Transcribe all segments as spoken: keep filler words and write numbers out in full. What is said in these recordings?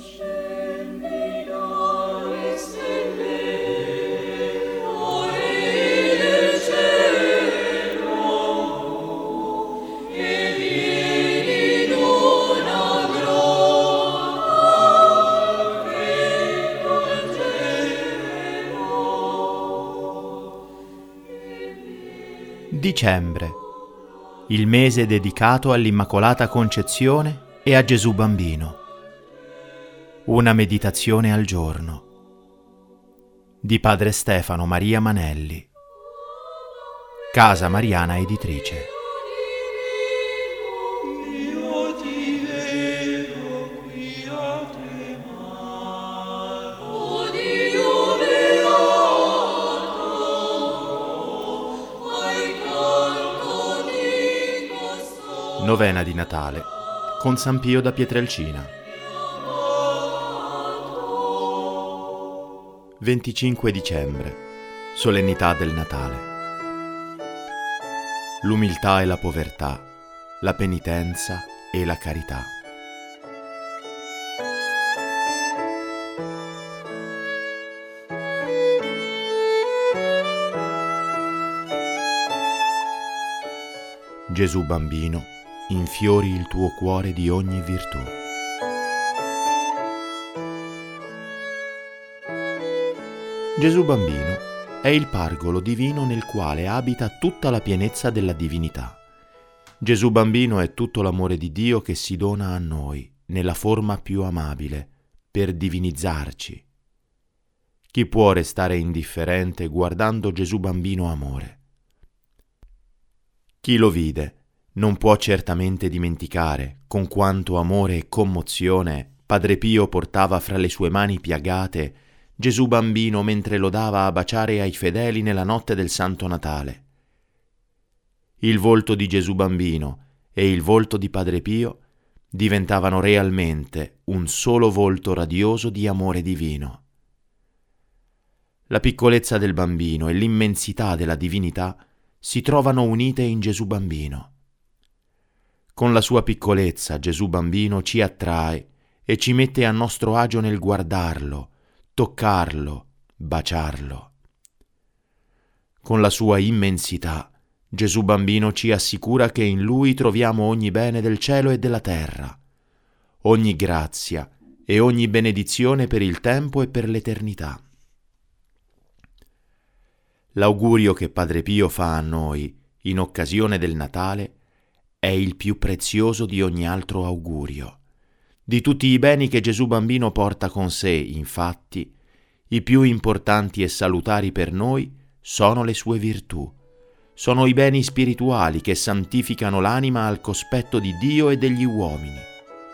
Dicembre, il mese dedicato all'Immacolata Concezione e a Gesù Bambino. Una meditazione al giorno di Padre Stefano Maria Manelli, Casa Mariana Editrice. Novena di Natale con San Pio da Pietrelcina. venticinque dicembre, solennità del Natale. L'umiltà e la povertà, la penitenza e la carità. Gesù Bambino, infiori il tuo cuore di ogni virtù. Gesù Bambino è il pargolo divino nel quale abita tutta la pienezza della divinità. Gesù Bambino è tutto l'amore di Dio che si dona a noi nella forma più amabile per divinizzarci. Chi può restare indifferente guardando Gesù Bambino amore? Chi lo vide non può certamente dimenticare con quanto amore e commozione Padre Pio portava fra le sue mani piagate Gesù Bambino mentre lo dava a baciare ai fedeli nella notte del Santo Natale. Il volto di Gesù Bambino e il volto di Padre Pio diventavano realmente un solo volto radioso di amore divino. La piccolezza del bambino e l'immensità della divinità si trovano unite in Gesù Bambino. Con la sua piccolezza Gesù Bambino ci attrae e ci mette a nostro agio nel guardarlo, toccarlo, baciarlo. Con la sua immensità Gesù Bambino ci assicura che in Lui troviamo ogni bene del cielo e della terra, ogni grazia e ogni benedizione per il tempo e per l'eternità. L'augurio che Padre Pio fa a noi in occasione del Natale è il più prezioso di ogni altro augurio. Di tutti i beni che Gesù Bambino porta con sé, infatti, i più importanti e salutari per noi sono le sue virtù. Sono i beni spirituali che santificano l'anima al cospetto di Dio e degli uomini.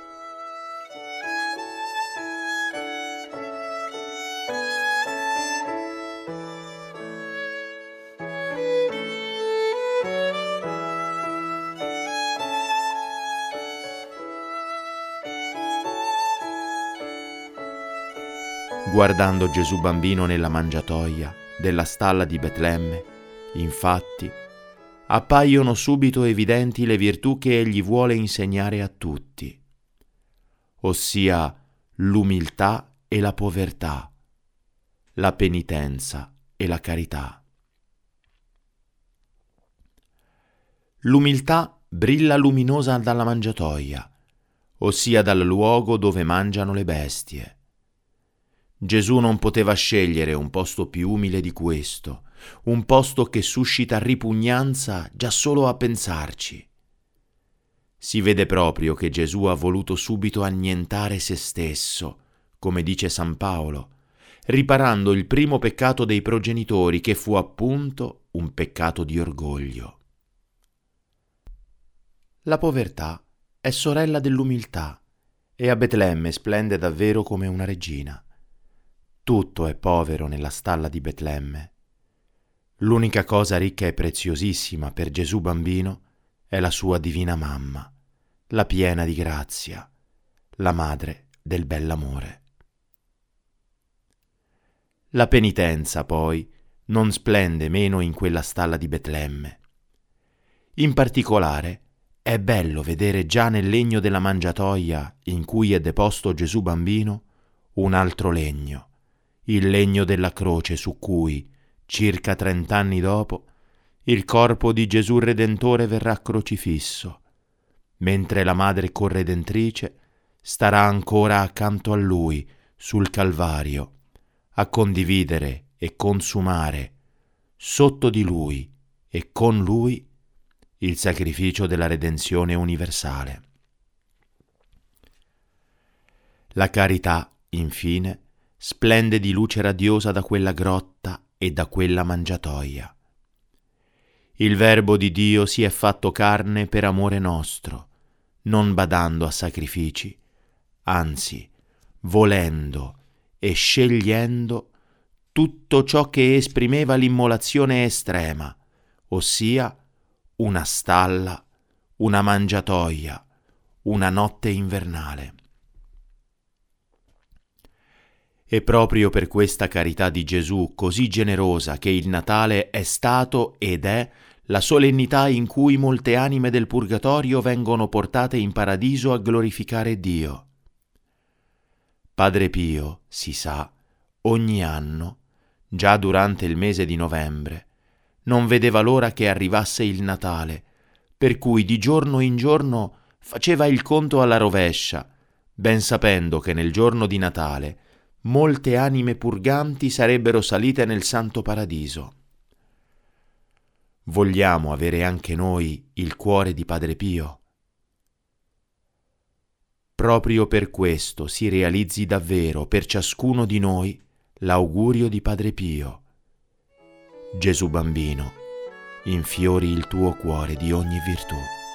Guardando Gesù Bambino nella mangiatoia della stalla di Betlemme, infatti, appaiono subito evidenti le virtù che egli vuole insegnare a tutti, ossia l'umiltà e la povertà, la penitenza e la carità. L'umiltà brilla luminosa dalla mangiatoia, ossia dal luogo dove mangiano le bestie. Gesù non poteva scegliere un posto più umile di questo, un posto che suscita ripugnanza già solo a pensarci. Si vede proprio che Gesù ha voluto subito annientare se stesso, come dice San Paolo, riparando il primo peccato dei progenitori, che fu appunto un peccato di orgoglio. La povertà è sorella dell'umiltà e a Betlemme splende davvero come una regina. Tutto è povero nella stalla di Betlemme. L'unica cosa ricca e preziosissima per Gesù Bambino è la sua divina mamma, la piena di grazia, la madre del bell'amore. La penitenza, poi, non splende meno in quella stalla di Betlemme. In particolare, è bello vedere già nel legno della mangiatoia in cui è deposto Gesù bambino un altro legno, il legno della croce su cui, circa trent'anni dopo, il corpo di Gesù Redentore verrà crocifisso, mentre la Madre Corredentrice starà ancora accanto a Lui sul Calvario, a condividere e consumare sotto di Lui e con Lui il sacrificio della redenzione universale. La carità, infine, splende di luce radiosa da quella grotta e da quella mangiatoia. Il Verbo di Dio si è fatto carne per amore nostro, non badando a sacrifici, anzi, volendo e scegliendo tutto ciò che esprimeva l'immolazione estrema, ossia una stalla, una mangiatoia, una notte invernale. E proprio per questa carità di Gesù così generosa che il Natale è stato ed è la solennità in cui molte anime del purgatorio vengono portate in paradiso a glorificare Dio. Padre Pio, si sa, ogni anno, già durante il mese di novembre, non vedeva l'ora che arrivasse il Natale, per cui di giorno in giorno faceva il conto alla rovescia, ben sapendo che nel giorno di Natale molte anime purganti sarebbero salite nel santo paradiso. Vogliamo avere anche noi il cuore di Padre Pio? Proprio per questo si realizzi davvero per ciascuno di noi l'augurio di Padre Pio. Gesù bambino, infiori il tuo cuore di ogni virtù.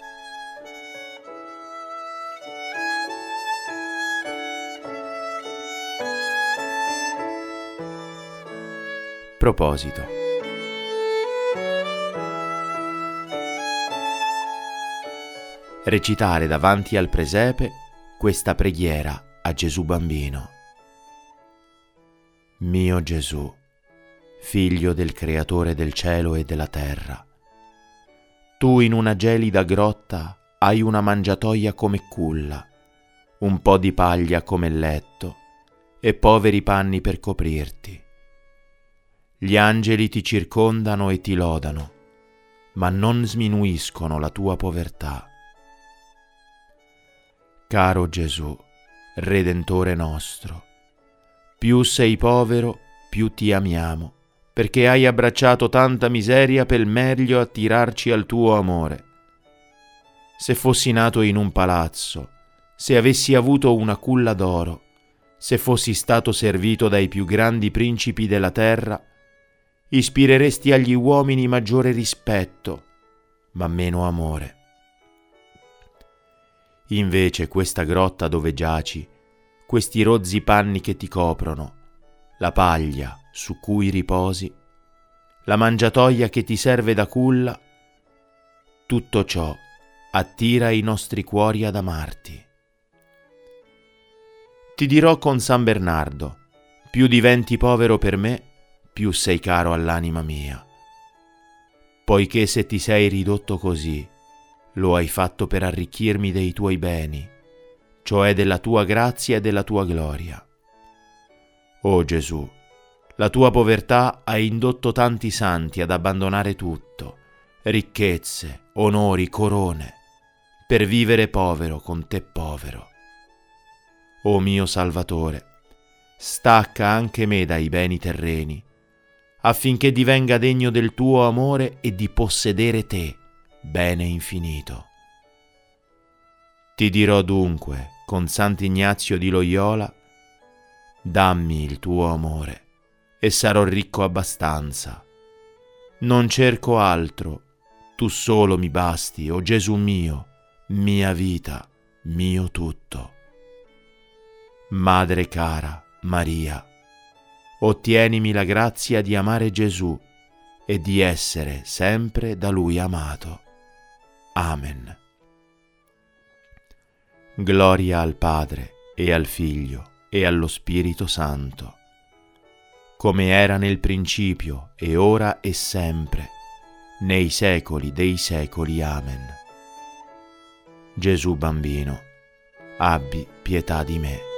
Proposito. Recitare davanti al presepe questa preghiera a Gesù bambino. Mio Gesù, Figlio del Creatore del cielo e della terra, tu in una gelida grotta hai una mangiatoia come culla, un po' di paglia come letto e poveri panni per coprirti. Gli angeli ti circondano e ti lodano, ma non sminuiscono la tua povertà. Caro Gesù, Redentore nostro, più sei povero, più ti amiamo, perché hai abbracciato tanta miseria per meglio attirarci al tuo amore. Se fossi nato in un palazzo, se avessi avuto una culla d'oro, se fossi stato servito dai più grandi principi della terra, ispireresti agli uomini maggiore rispetto, ma meno amore. Invece questa grotta dove giaci, questi rozzi panni che ti coprono, la paglia su cui riposi, la mangiatoia che ti serve da culla, tutto ciò attira i nostri cuori ad amarti. Ti dirò con San Bernardo, più diventi povero per me, più sei caro all'anima mia. Poiché se ti sei ridotto così, lo hai fatto per arricchirmi dei tuoi beni, cioè della tua grazia e della tua gloria. O Gesù, la tua povertà ha indotto tanti santi ad abbandonare tutto, ricchezze, onori, corone, per vivere povero con te povero. O mio Salvatore, stacca anche me dai beni terreni, affinché divenga degno del tuo amore e di possedere te, bene infinito. Ti dirò dunque, con Sant'Ignazio di Loyola, dammi il tuo amore e sarò ricco abbastanza. Non cerco altro, tu solo mi basti, o Gesù mio, mia vita, mio tutto. Madre cara, Maria, ottienimi la grazia di amare Gesù e di essere sempre da Lui amato. Amen. Gloria al Padre e al Figlio e allo Spirito Santo, come era nel principio e ora e sempre, nei secoli dei secoli. Amen. Gesù bambino, abbi pietà di me.